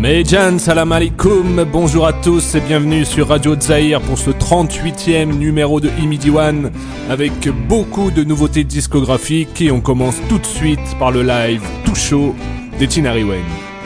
Mejan, salam alaikum, bonjour à tous et bienvenue sur Radio Zahir pour ce 38e numéro de Imidi One avec beaucoup de nouveautés discographiques et on commence tout de suite par le live tout chaud des Tinari Wayne.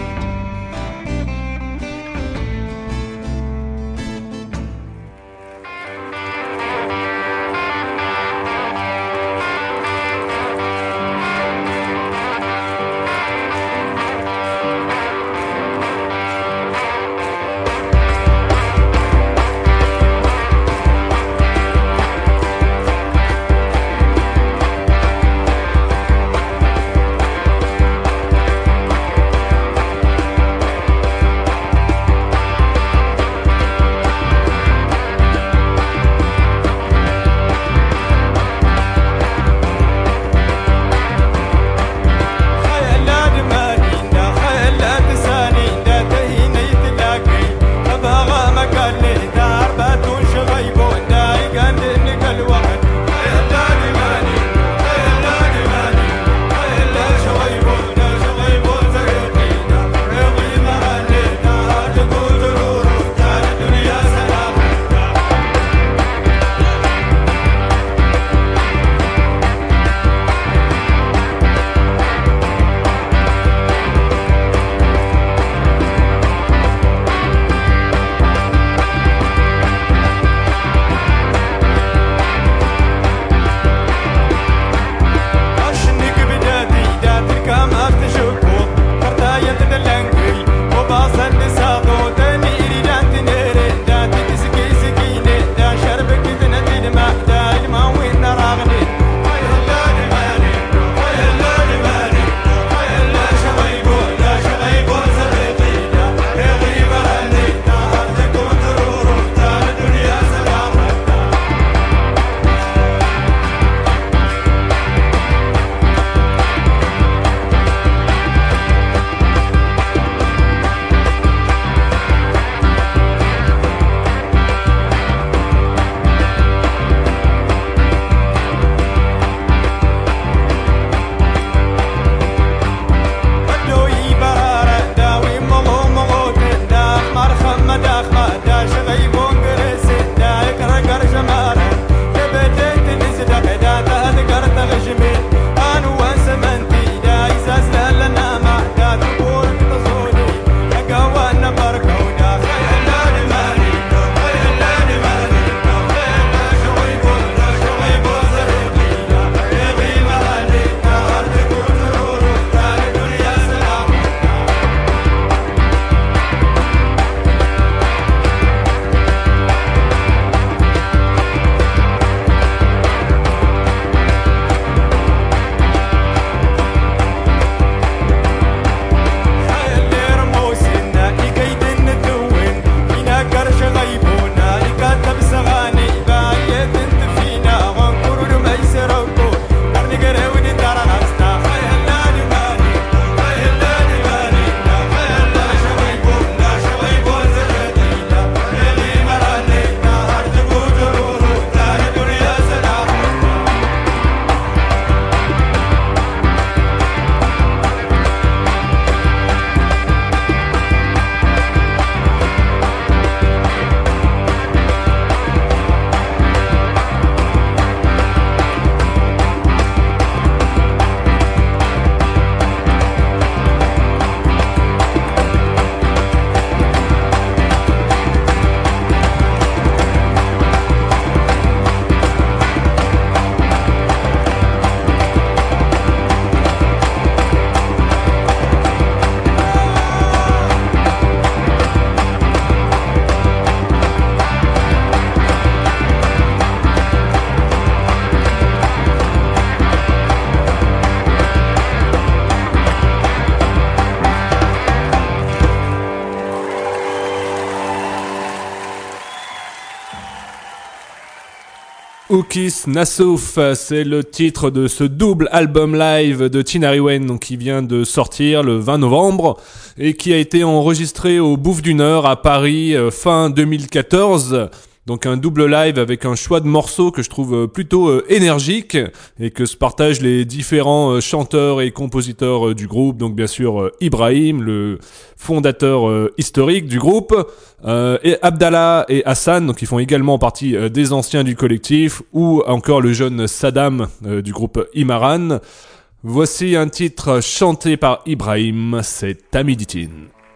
Oukis Nassouf, c'est le titre de ce double album live de Tinari Wayne, donc qui vient de sortir le 20 novembre et qui a été enregistré au Bouffe du Nord à Paris fin 2014. Donc un double live avec un choix de morceaux que je trouve plutôt énergique et que se partagent les différents chanteurs et compositeurs du groupe. Donc bien sûr Ibrahim, le fondateur historique du groupe, et Abdallah et Hassan, donc ils font également partie des anciens du collectif, ou encore le jeune Saddam du groupe Imaran. Voici un titre chanté par Ibrahim, c'est Tamiditin.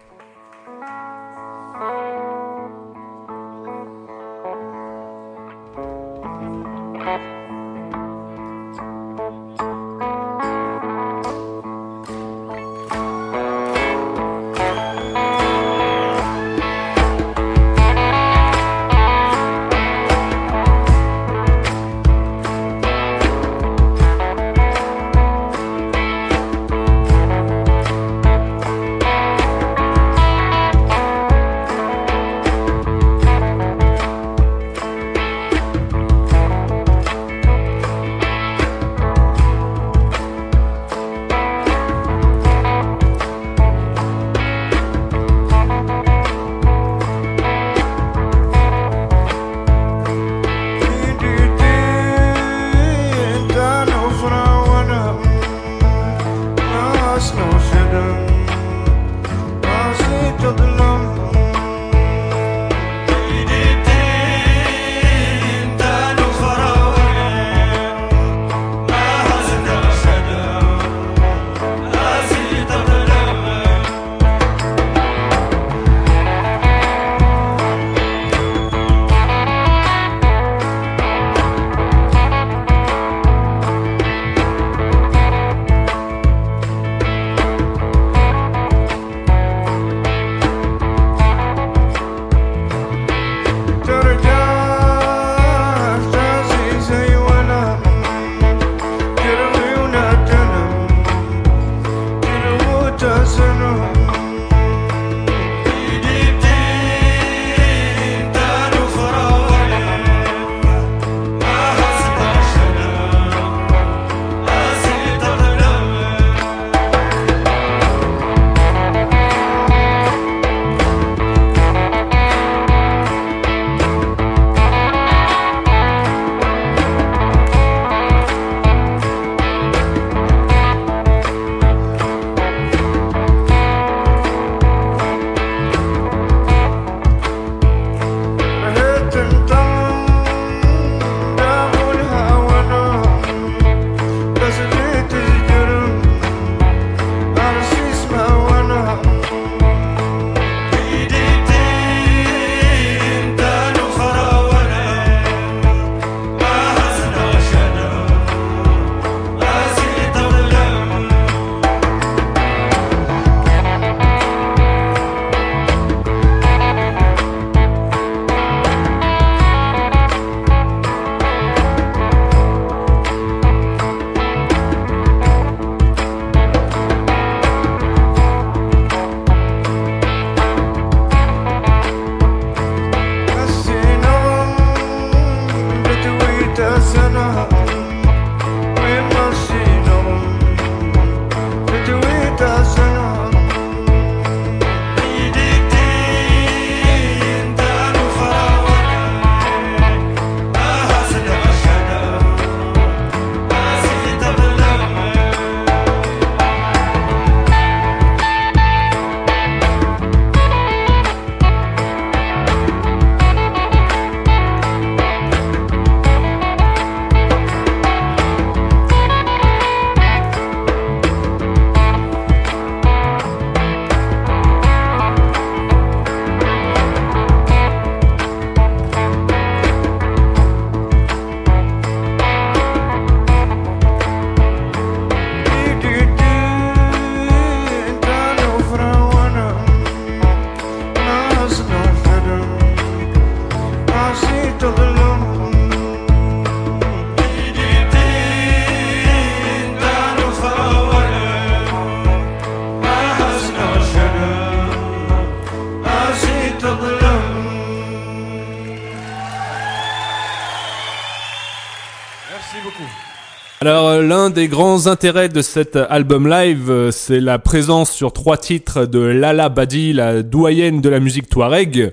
Alors l'un des grands intérêts de cet album live, c'est la présence sur 3 titres de Lala Badi, la doyenne de la musique touareg.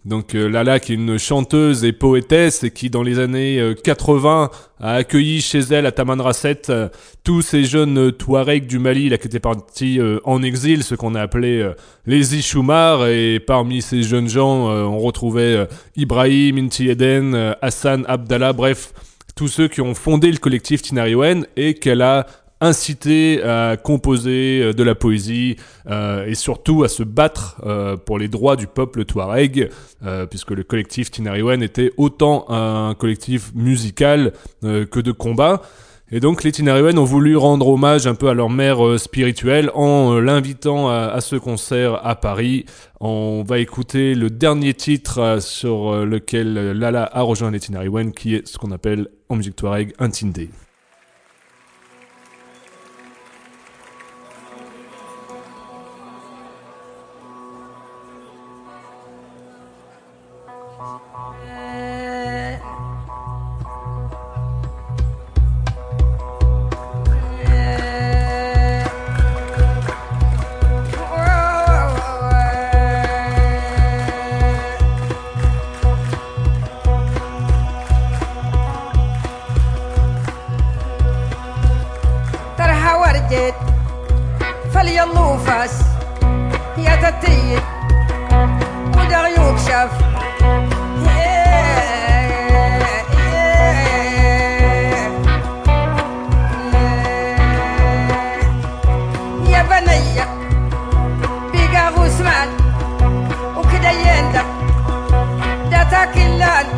Donc Lala, qui est une chanteuse et poétesse et qui dans les années 80 a accueilli chez elle à Tamanrasset tous ces jeunes Touaregs du Mali là, qui étaient partis en exil, ce qu'on a appelé les Ishoumars. Et parmi ces jeunes gens, on retrouvait Ibrahim, Inti Eden, Hassan, Abdallah, bref, tous ceux qui ont fondé le collectif Tinariwen et qu'elle a incité à composer de la poésie et surtout à se battre pour les droits du peuple touareg, puisque le collectif Tinariwen était autant un collectif musical que de combat. Et donc les Tinariwen ont voulu rendre hommage un peu à leur mère spirituelle en l'invitant à ce concert à Paris. On va écouter le dernier titre sur lequel Lala a rejoint les Tinariwen, qui est ce qu'on appelle en musique touareg un tindé. فليلوفاس يا تتي ودا يكشف يا بني بيقى غسمان وكدا يندق دا تاكلان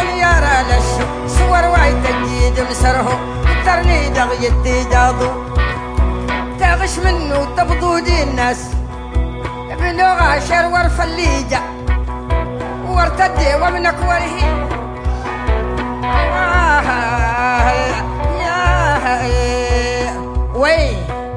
سره ترني دغ يدي جاضو غش منه تفضودي الناس ابن غاشر ورفليجة وارتدي ومنك وره وي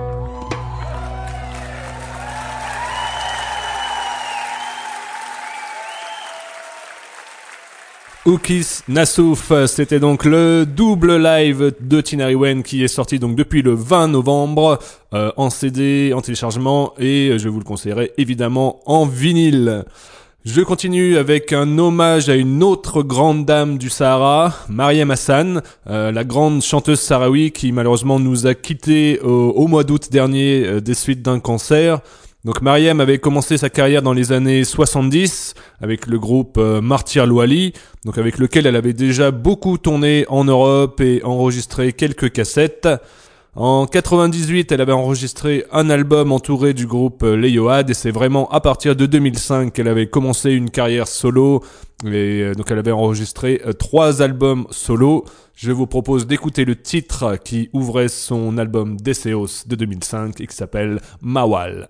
Oukis Nassouf, c'était donc le double live de Tinari Wen qui est sorti donc depuis le 20 novembre en CD, en téléchargement et je vous le conseillerais évidemment en vinyle. Je continue avec un hommage à une autre grande dame du Sahara, Mariam Hassan, la grande chanteuse sahraoui qui malheureusement nous a quittés au mois d'août dernier des suites d'un cancer. Donc Mariam avait commencé sa carrière dans les années 70 avec le groupe Martyr Louali, donc avec lequel elle avait déjà beaucoup tourné en Europe et enregistré quelques cassettes. En 98, elle avait enregistré un album entouré du groupe Les Yoad et c'est vraiment à partir de 2005 qu'elle avait commencé une carrière solo et donc elle avait enregistré 3 albums solo. Je vous propose d'écouter le titre qui ouvrait son album Deseos de 2005 et qui s'appelle Mawal.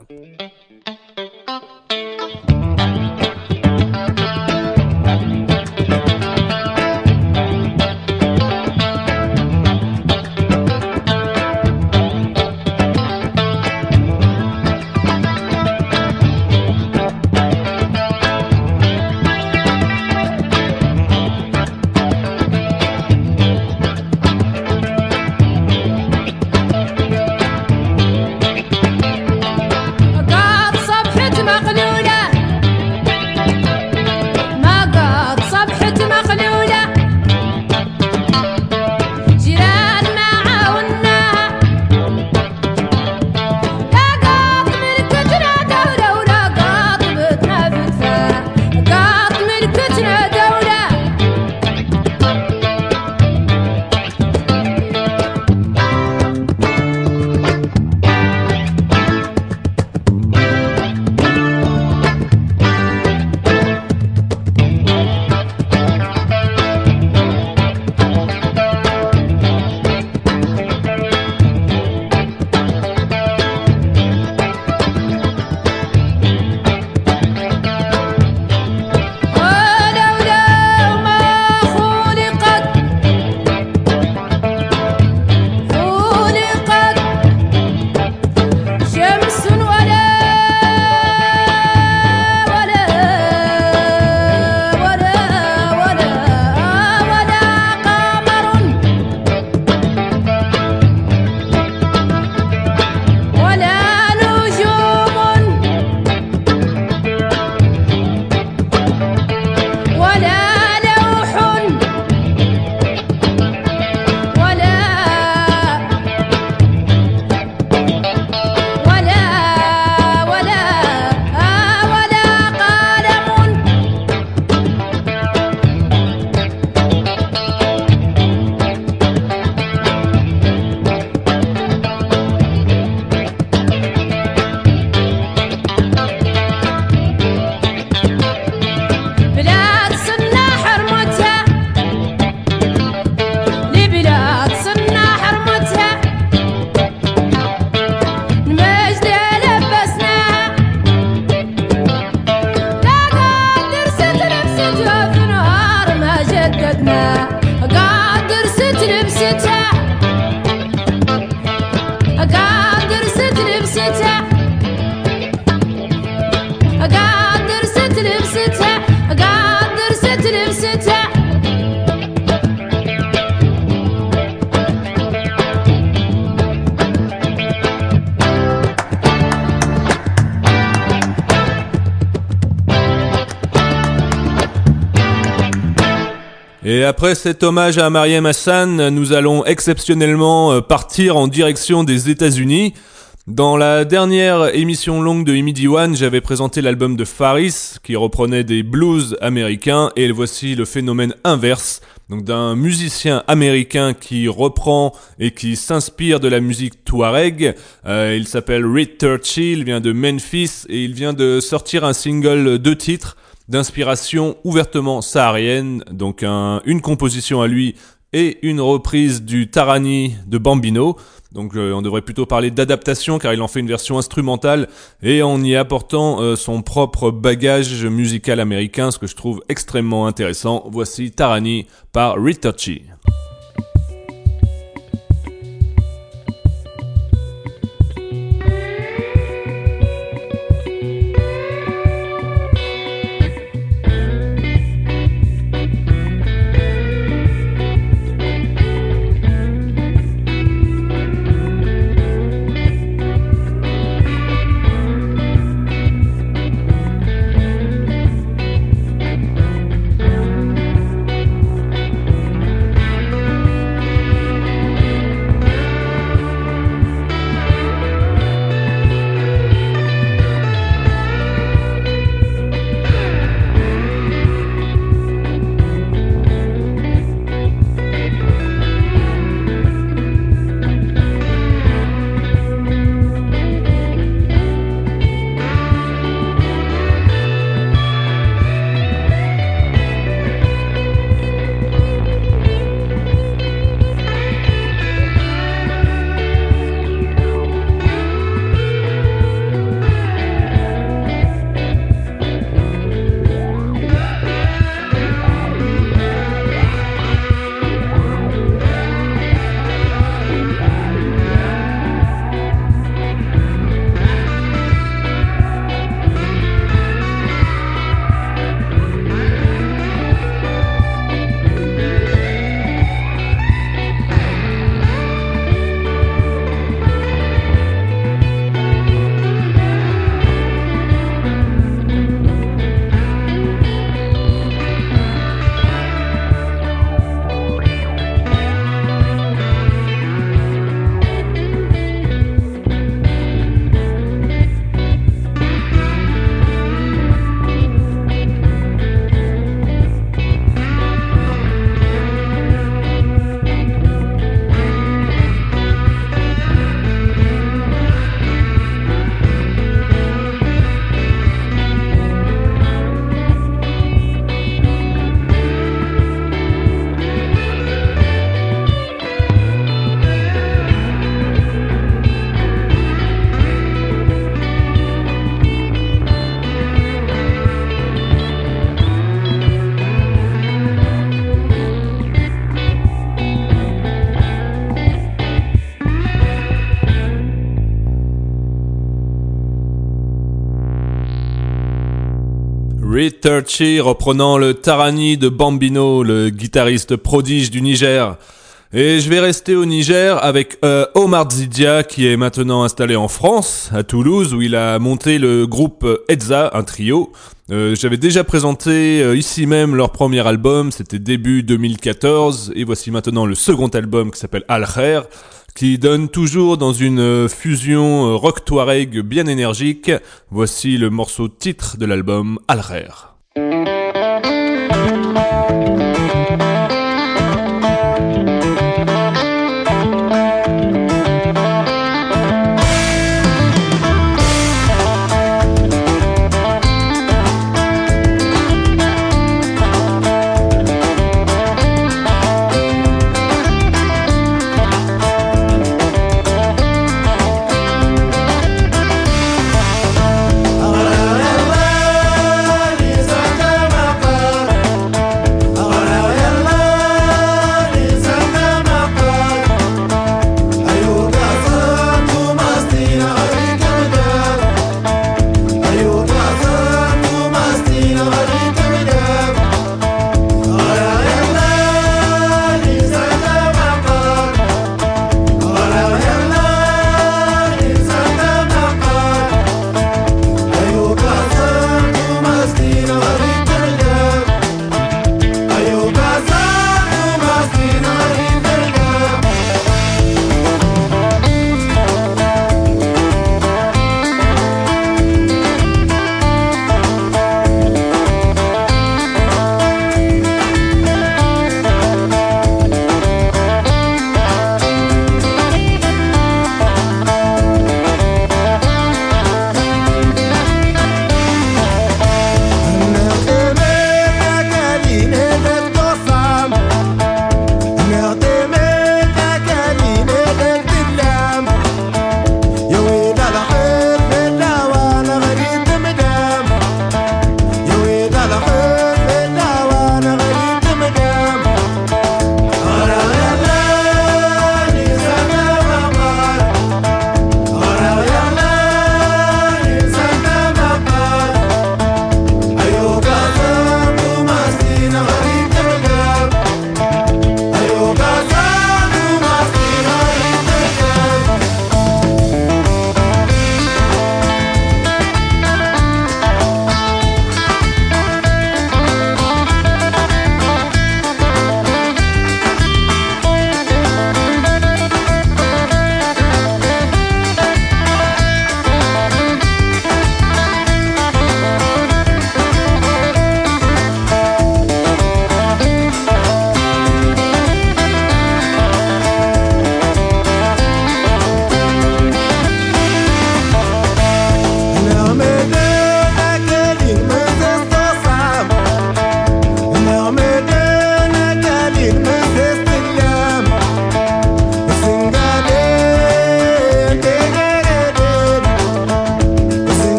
Et après cet hommage à Mariam Hassan, nous allons exceptionnellement partir en direction des États-Unis. Dans la dernière émission longue de Imidi One, j'avais présenté l'album de Faris, qui reprenait des blues américains, et voici le phénomène inverse, donc d'un musicien américain qui reprend et qui s'inspire de la musique touareg. Il s'appelle Reed Churchill, il vient de Memphis, et il vient de sortir un single 2 titres, d'inspiration ouvertement saharienne, donc une composition à lui et une reprise du Tarani de Bambino. Donc on devrait plutôt parler d'adaptation car il en fait une version instrumentale et en y apportant son propre bagage musical américain, ce que je trouve extrêmement intéressant. Voici Tarani par Retouchy. Retouchy reprenant le Tarani de Bambino, le guitariste prodige du Niger. Et je vais rester au Niger avec Omar Zidia qui est maintenant installé en France, à Toulouse, où il a monté le groupe Edza, un trio. J'avais déjà présenté ici même leur premier album, c'était début 2014, et voici maintenant le second album qui s'appelle Al Khair, qui donne toujours dans une fusion rock touareg bien énergique. Voici le morceau titre de l'album Al Khair. Come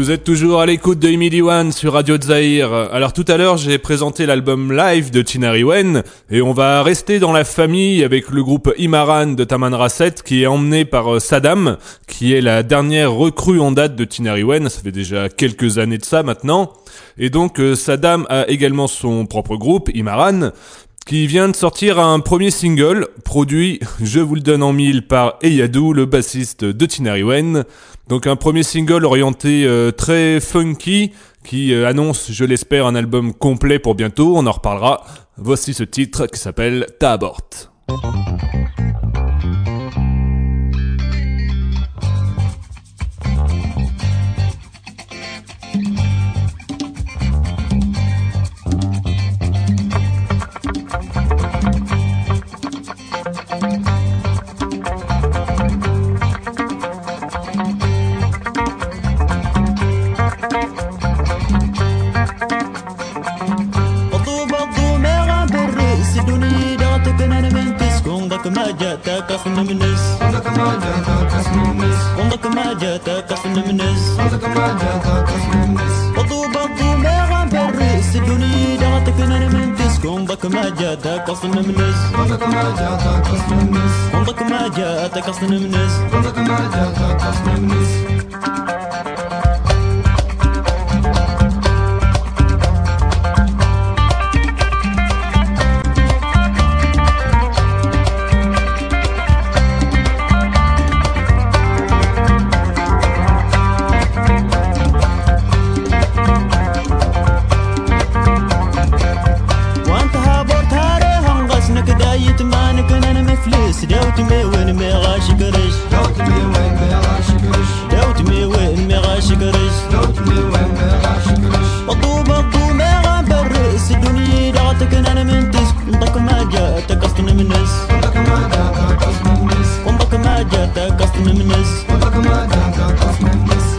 Vous êtes toujours à l'écoute de Imidi One sur Radio Zaïre. Alors tout à l'heure, j'ai présenté l'album live de Tinariwen et on va rester dans la famille avec le groupe Imaran de Taman Rasset qui est emmené par Saddam, qui est la dernière recrue en date de Tinariwen. Ça fait déjà quelques années de ça maintenant. Et donc Saddam a également son propre groupe, Imaran, qui vient de sortir un premier single, produit, je vous le donne en mille, par Eyadou, le bassiste de Tinariwen. Donc un premier single orienté très funky, qui annonce, je l'espère, un album complet pour bientôt, on en reparlera. Voici ce titre qui s'appelle Ta'abort. ما جاتك أصل منس عندك ما جاتك أصل منس عندك ما جاتك أصل منس عندك ما جاتك أصل منس بطو ما غابر الدنيا دعتك أنا من تسكن عندك ما جاتك أصل منس عندك ما جاتك أصل منس عندك ما جاتك أصل منس عندك ما جاتك أصل منس دوت مي وين مي غاشي قريش دوت مي وين مي غاشي قريش دوت مي وين مي غاشي قريش دوت مي وين مي غاشي قريش بطو ما غابر الرئيس الدنيا دعتك انا من تسك عندك ما جاتك اصلا من ناس عندك ما جاتك اصلا من ناس عندك ما جاتك اصلا من ناس عندك ما جاتك اصلا من ناس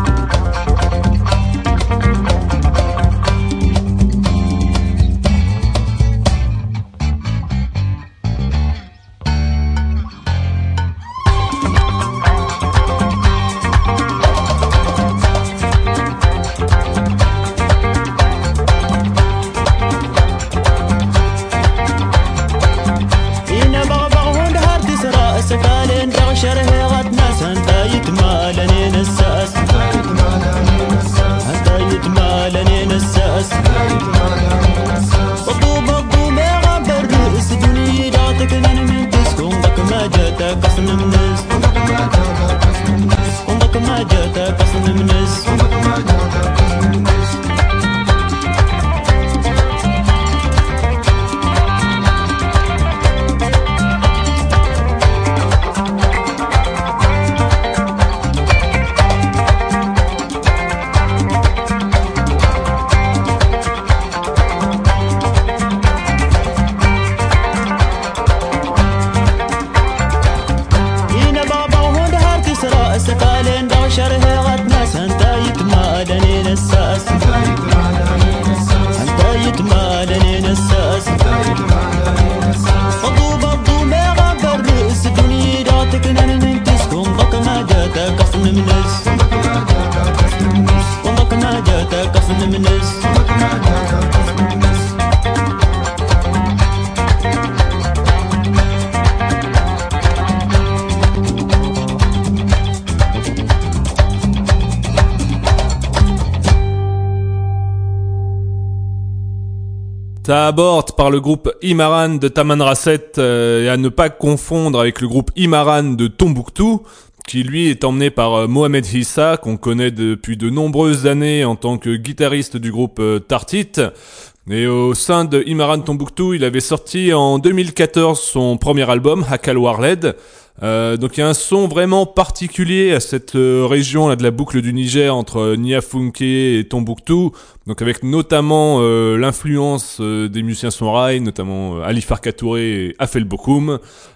Ta'abort par le groupe Imaran de Taman Rasset et à ne pas confondre avec le groupe Imaran de Tombouctou qui lui est emmené par Mohamed Hissa qu'on connaît depuis de nombreuses années en tant que guitariste du groupe Tartit. Et au sein de Imaran Tombouctou, il avait sorti en 2014 son premier album, Hakal Warled. Donc il y a un son vraiment particulier à cette région là de la boucle du Niger entre Niafunké et Tombouctou, donc avec notamment l'influence des musiciens Sonrai, notamment Ali Farka Touré et Afel Bokoum.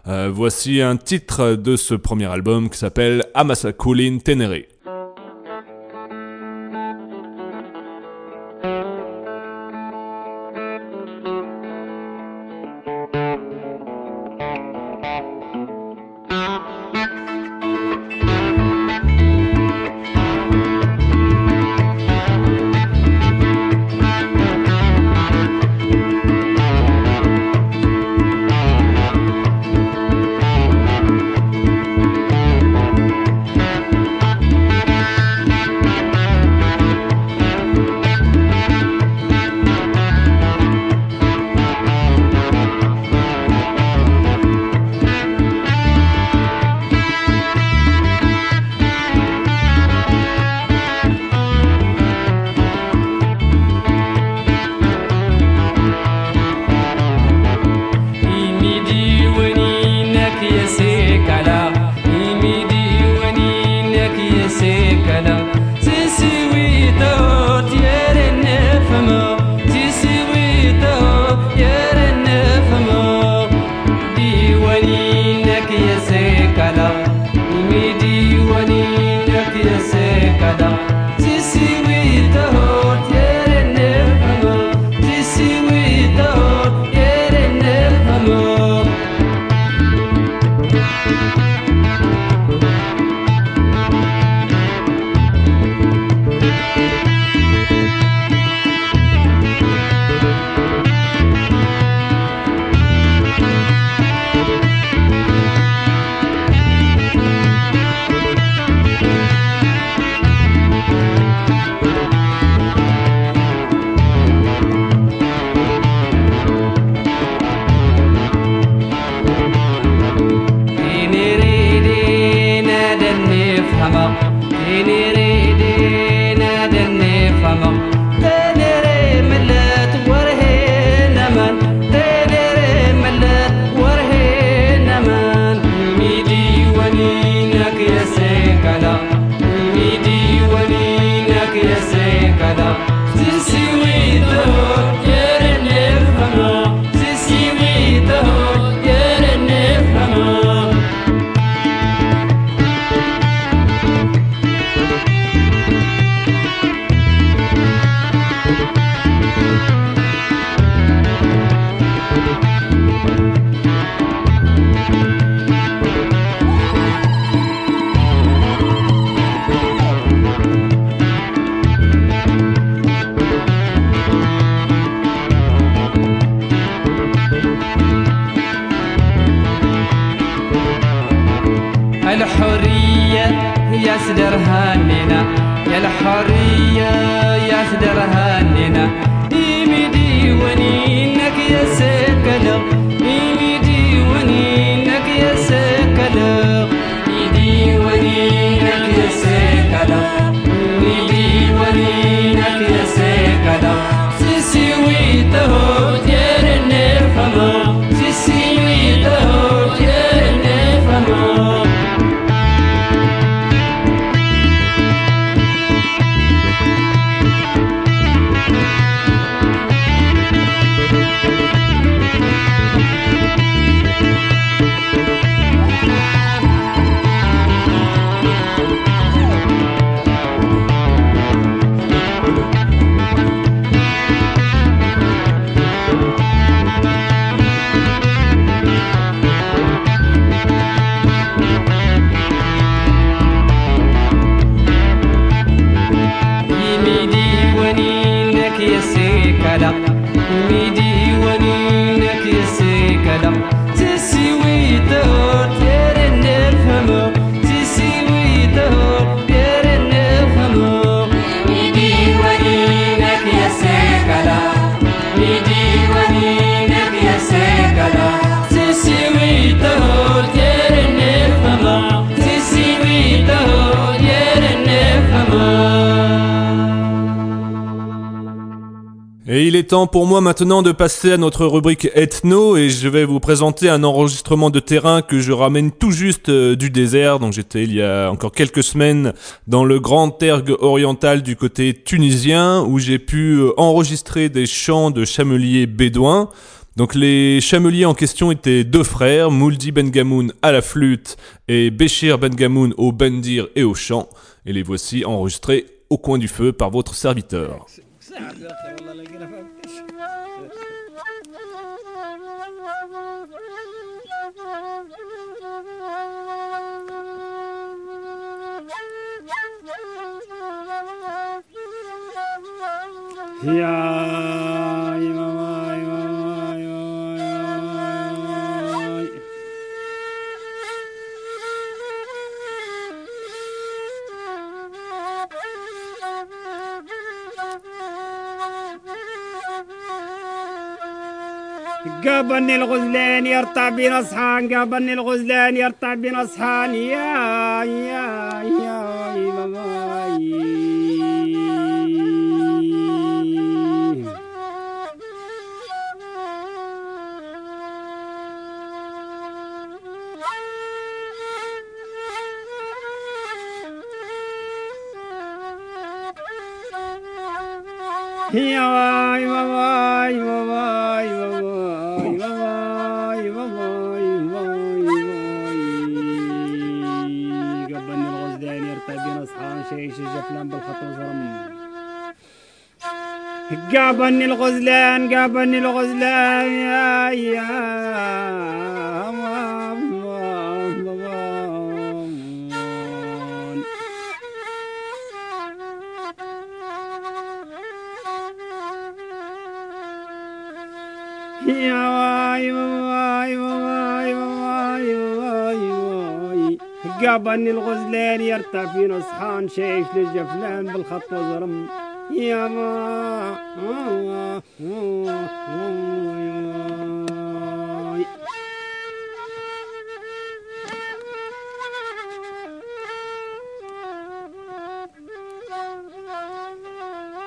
Voici un titre de ce premier album qui s'appelle Amasakulin Ténéré. نفهمه نريد نفهمه تنري ملت ورهين من تنري ملت ورهين من ميدي ونينك يا سيكلا ميدي ونينك يا سيكلا تسوي دور يرن نفهمه تسوي دور يرن نفهمه الحرية يا سدر هانينا يا الحرية يا سدر هانينا إيميدي ونينك يا سكلا إيميدي ونينك يا سكلا إيدي ونينك يا سكلا إيدي ونينك يا سكلا سيسوي تهود يا نفهمه سيسوي تهود يا نفهمه ميدي ونينك يسكلا تسوي دور يرن نفهمه تسوي دور يرن نفهمه ميدي ونينك يسكلا ميدي ونينك يسكلا تسوي دور يرن نفهمه تسوي دور يرن نفهمه. Et il est temps pour moi maintenant de passer à notre rubrique ethno et je vais vous présenter un enregistrement de terrain que je ramène tout juste du désert. Donc j'étais il y a encore quelques semaines dans le grand tergue oriental du côté tunisien où j'ai pu enregistrer des chants de chameliers bédouins. Donc les chameliers en question étaient deux frères, Mouldi Ben Gamoun à la flûte et Béchir Ben Gamoun au bendir et au chant. Et les voici enregistrés au coin du feu par votre serviteur. قابني الغزلان يرتع بين اصحان قابني الغزلان يرتع بين اصحان يا قابني الغزلان قابني الغزلان يا قابني الغزلان يرتع في نصحان شيش للجفلان بالخط وزرم يا ما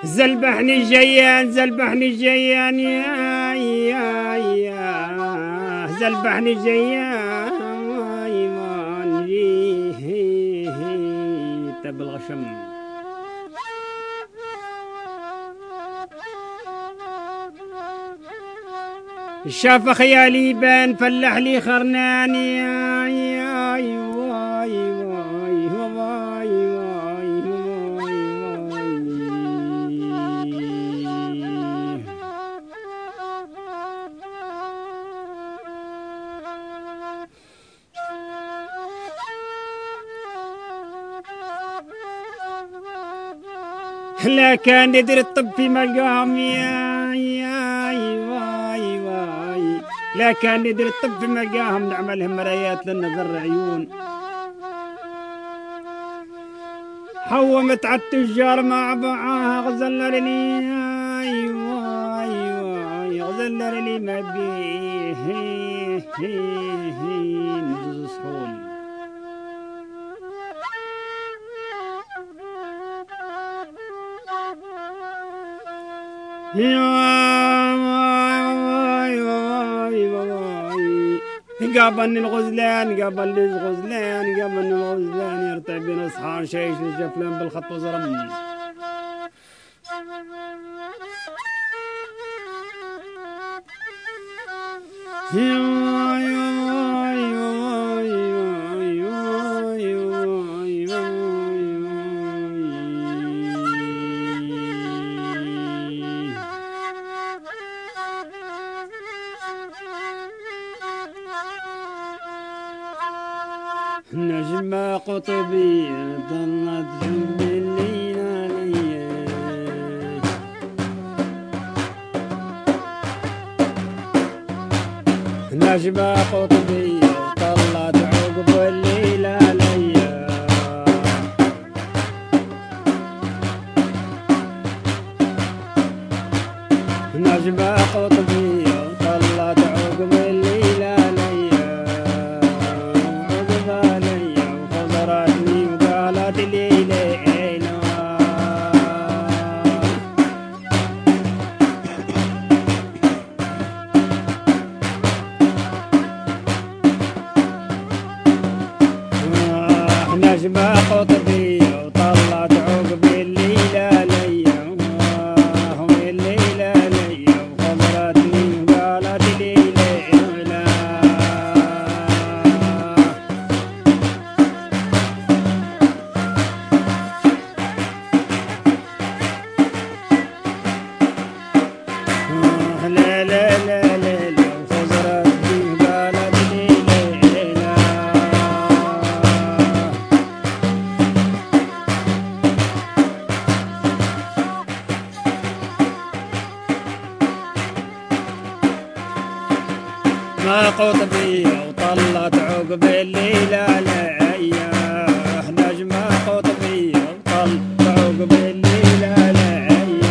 زلبحني الجيان زلبحني الجيان يا زلبحني الجيان تب الغشم شاف خيالي بان فلح لي خرناني لا كان يدري الطب في مقام لا كان يدري الطب في مقام نعملهم مرايات للنظر عيون حومت على التجار مع بعاها غزل لي غزل لي ما بيه نجز صحون قابلني الغزلان قابلني الغزلان قابلني الغزلان يرتع بين اصحاب شيش الجفلان بالخط وزرم نجمة قطبية ضلت جنب الليالي نجمة قطبية طلت عقب الليلة ليا نجمة قطبية طلت عقب الليلة نجمة قطبية وطلعت عقب الليلة ليا الليلة ليا وخبرتني وقالت لي ليلى لا لا لا لا لا وخبرتني وقالت لي ليلى ما قطبية وطلت عقب الليلة ليا نجمة قطبية وطلت عقب الليلة ليا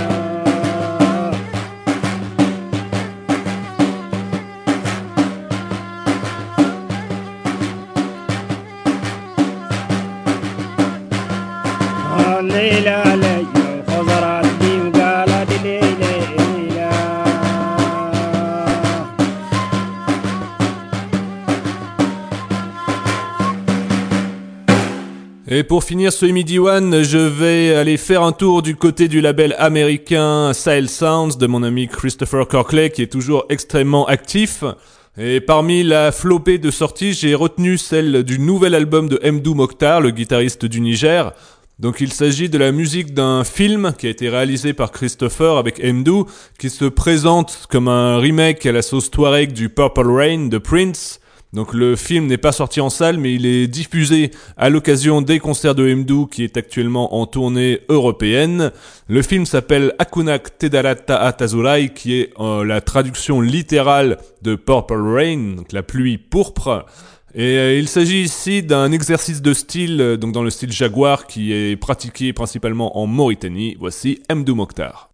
الليلة ليا وخزرت بي وقالت لي ليلى Et pour finir ce Midi One, je vais aller faire un tour du côté du label américain Sahel Sounds de mon ami Christopher Corkley qui est toujours extrêmement actif. Et parmi la flopée de sorties, j'ai retenu celle du nouvel album de Mdou Mokhtar, le guitariste du Niger. Donc il s'agit de la musique d'un film qui a été réalisé par Christopher avec Mdou, qui se présente comme un remake à la sauce Touareg du Purple Rain de Prince. Donc le film n'est pas sorti en salle, mais il est diffusé à l'occasion des concerts de Mdou qui est actuellement en tournée européenne. Le film s'appelle Akunak Tedarata Atazurai, qui est la traduction littérale de Purple Rain, donc la pluie pourpre. Et il s'agit ici d'un exercice de style, donc dans le style jaguar, qui est pratiqué principalement en Mauritanie. Voici Mdou Mokhtar.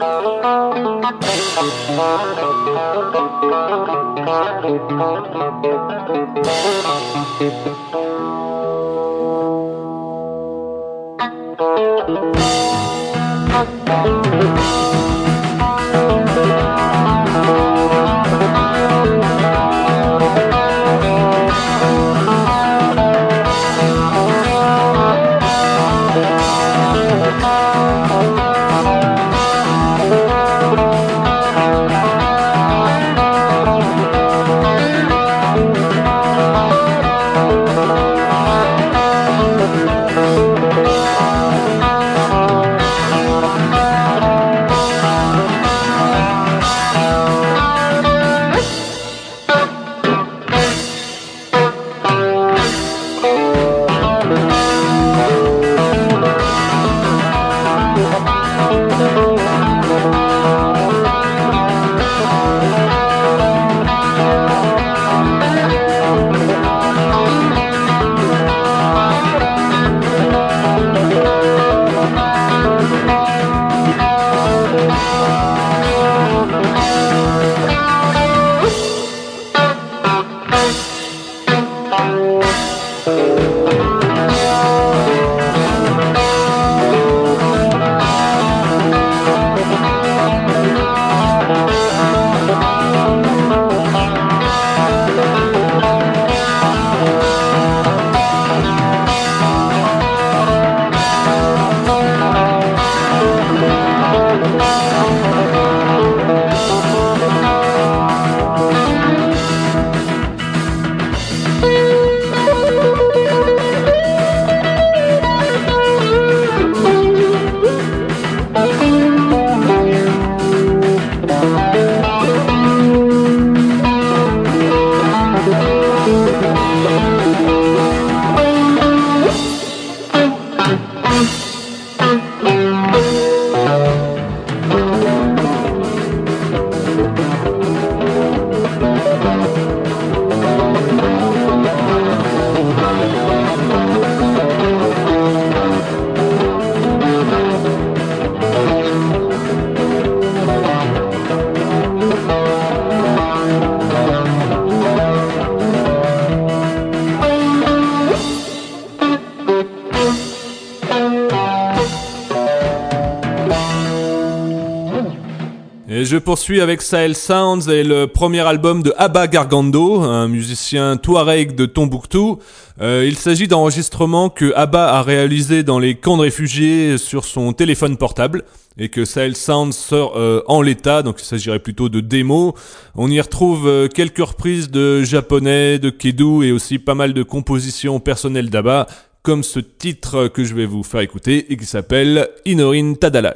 Et je poursuis avec Sahel Sounds et le premier album de Abba Gargando, un musicien touareg de Tombouctou. Il s'agit d'enregistrements que Abba a réalisés dans les camps de réfugiés sur son téléphone portable et que Sahel Sounds sort en l'état, donc il s'agirait plutôt de démos. On y retrouve quelques reprises de japonais, de Kedou et aussi pas mal de compositions personnelles d'Abba, comme ce titre que je vais vous faire écouter et qui s'appelle Inorin Tadalat.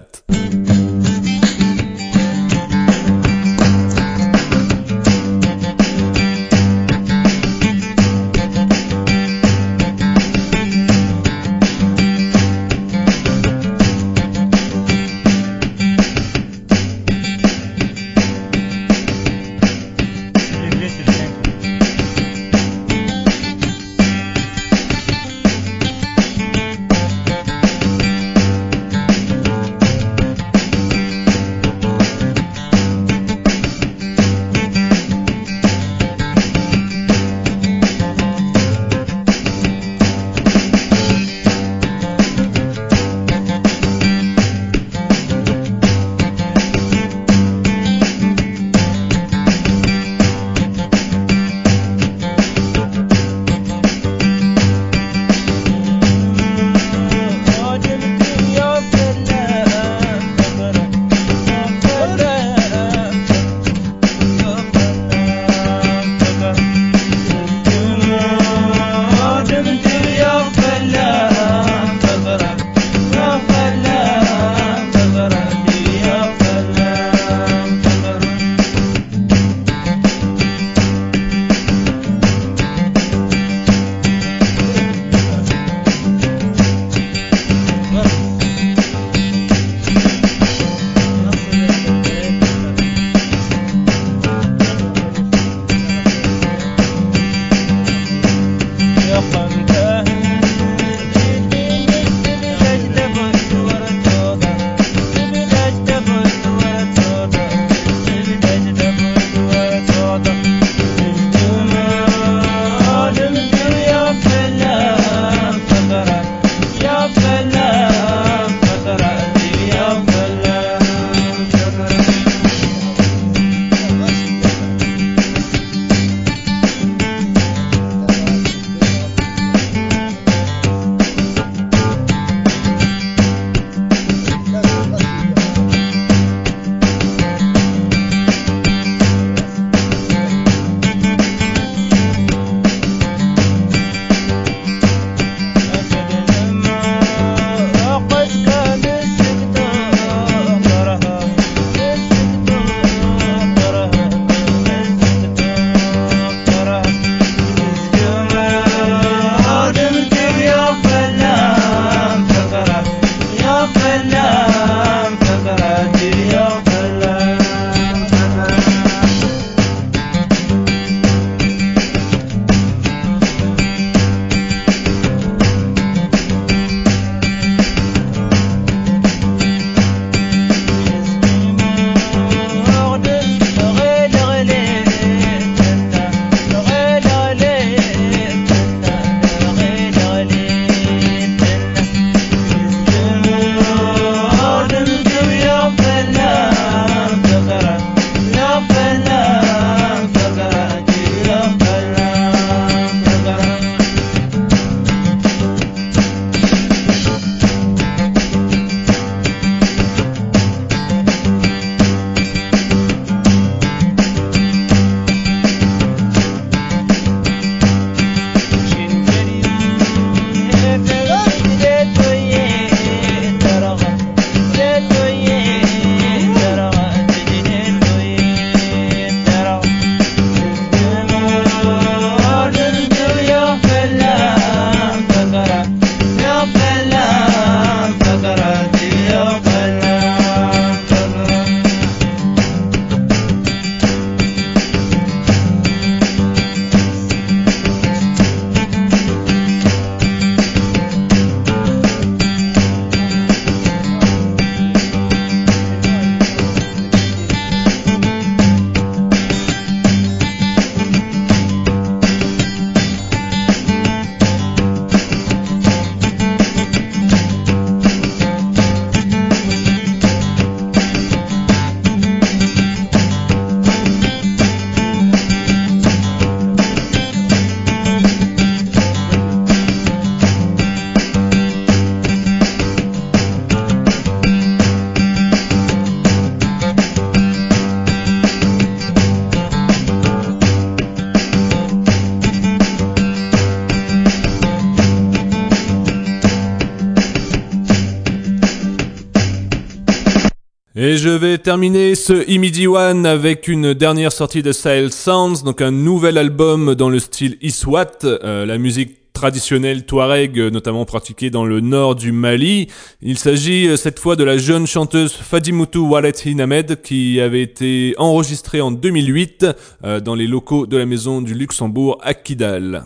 Et je vais terminer ce Imidi One avec une dernière sortie de Sahel Sounds, donc un nouvel album dans le style Iswat, la musique traditionnelle touareg, notamment pratiquée dans le nord du Mali. Il s'agit cette fois de la jeune chanteuse Fadimoutou Walet Hinamed qui avait été enregistrée en 2008 dans les locaux de la Maison du Luxembourg à Kidal.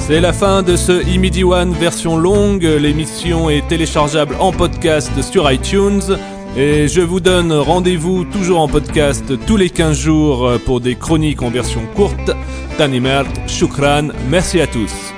C'est la fin de ce Imidi One version longue. L'émission est téléchargeable en podcast sur iTunes. Et je vous donne rendez-vous toujours en podcast tous les 15 jours pour des chroniques en version courte. Tanimert, shukran, merci à tous.